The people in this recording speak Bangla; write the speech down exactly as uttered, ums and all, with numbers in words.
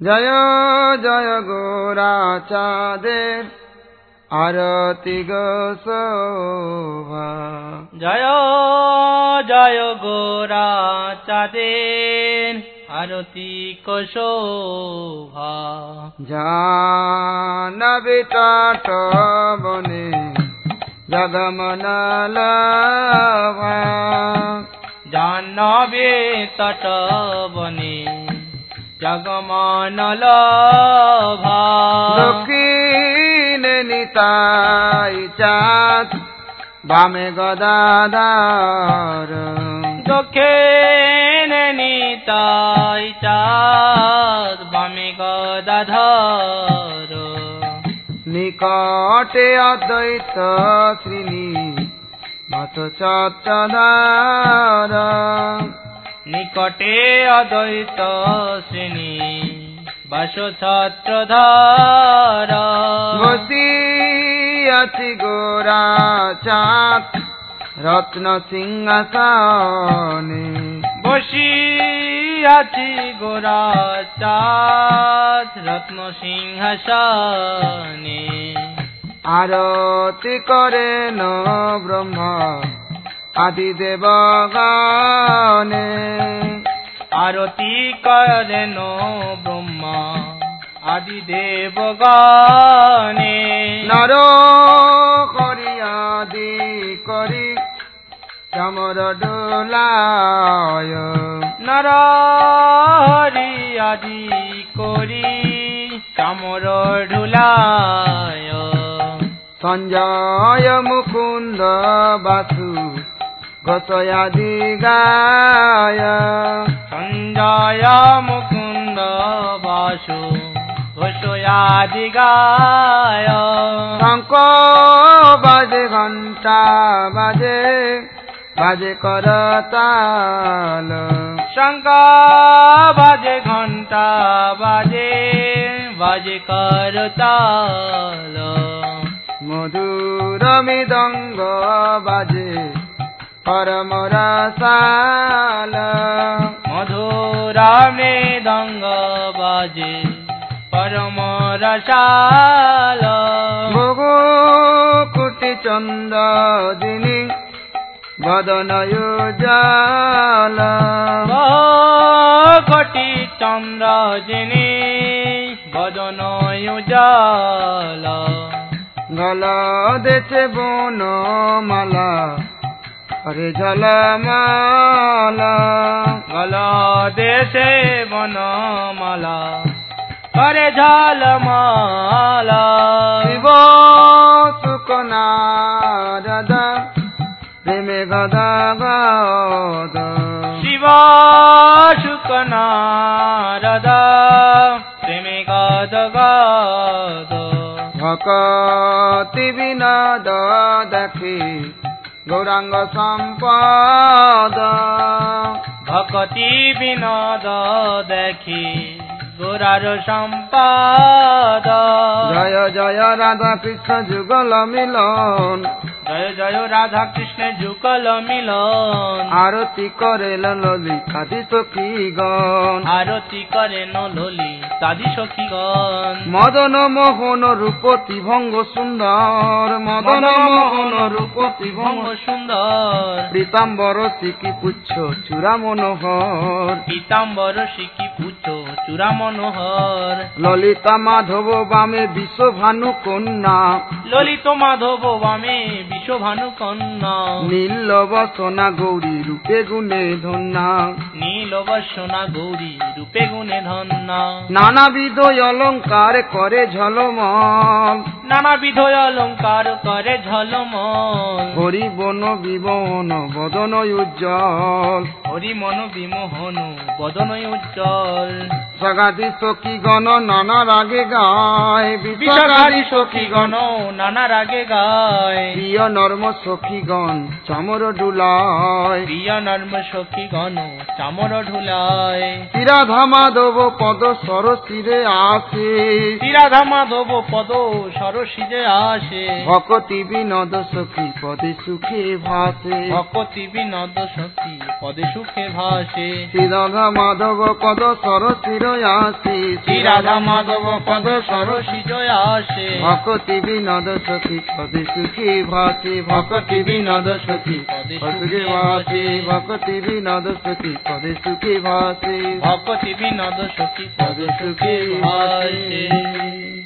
জয় জয় গোরা চাঁদের আরতি গো শোভা। জয় জয় গোরা চাঁদের আরতি গো শোভা। জাহ্নবী তট বনে জগমন লাভা। জাহ্নবী তট বনে জগমন লাভা। দক্ষিণে নিতাই চাঁদ বামে গদাধর। দক্ষিণে নিতাই চাঁদ বামে গদাধর। নিকটে অদ্বৈত শ্রীনি মত চত্রধার। নিকটে অদ্বৈত শ্রেণী বাস ছত্রধার। বসিয়াছি গোরা চাঁদ রত্ন সিংহাসনে। বসিয়াছি গোরা চাঁদ রত্ন সিংহাসনে। আরতি করেন ব্রহ্মা আদি দেবগণে। আরতি করেন ব্রহ্মা আদি দেবগণে। নর করি আদি করি চামর ডোলায়। নর হরি আদি করি চামর ঢুলায়। সঞ্জয় মুকুন্দ বাসু গোসয়াদি গায়। সঞ্জয় মুকুন্দ বাসু ঘোষয়াদি গায়। শঙ্খ বাজে ঘণ্টা বাজে বাজে করতাল। শঙ্খ বাজে ঘণ্টা বাজে বাজে করতাল। মধুর মৃদঙ্গ বাজে পরম রসাল। মধুর মৃদঙ্গ বাজে পরম রসাল। বহু কোটি চন্দ্র দিনী বদন উজ্জ্বল। কোটি চন্দ্র যিনি বদন উজ্জ্বল। গল দেছে বনমালা হরে ঝলমালা। গল দেশে বনমালা করে ঝলমালা। শিব সুখ নারদ প্রেমে গদা গদ। শিব সুখ নারদ প্রেমে গদ গদ। ভকতি বিনোদ দেখি গৌরাঙ্গ সম্পদ। ভকতি বিনোদ দেখি গোরার সম্পদ। জয় জয় রাধা কৃষ্ণ যুগল মিলন। জয় জয় রাধা কৃষ্ণ যুগল মিলন। আরতি করে ললিতাদি সখীগণ। আরতি করেন ললিতাদি সখীগণ। মদন মোহন রূপতি ভঙ্গ সুন্দর। মদন মোহন রূপতি ভঙ্গ সুন্দর। পীতাম্বর সিকি পুচ্ছ চূড়া মনোহর। পীতাম্বর সিকি পুচ্ছ চূড়া মনোহর। ললিতা মাধব বামে বিশ্বভানু কন্যা। ললিত মাধব বামে বিশ্বভানু কন্যা। নীলব সোনা গৌরী রূপে গুণে ধন্যা। নীলব সোনা গৌরী রূপে গুণে ধন্যা। নানাবিধ অলঙ্কার করে ঝলমল। নানাবিধ অলঙ্কার করে ঝলমল। হরি বন বিবন বদন উজ্জ্বল। হরি মন বিমোহন বদন উজ্জ্বল। সগাদি সখী গণ নানা রাগে গায়। বিষাগারি সখী গণ নানা রাগে গায়। প্রিয় নর্ম সখীগণ চামর ডুলায় প্রিয় নর্ম সখী গণ চামর ঢুলায় রাধা মাধব পদ সরসিরে আসে রাধা মাধব পদ সরসিজে আসে ভকতি বিনোদ সখী পদে সুখে ভাসে ভকতি বিনোদ সখী পদে সুখে ভাসে শ্রী রাধা মাধব পদ সরসির আসে শ্রী রাধা মাধব পদ সরসিজ আসে ভকতি বিনোদ সখী পদে সুখে ভাসে ভকতি বিনোদ সখী পদে সুখে ভাসে ভকতি বিনোদ সখী পদে সুখে ভাসে ভকতি বিনোদ সখী পদে সুখে ভাসে।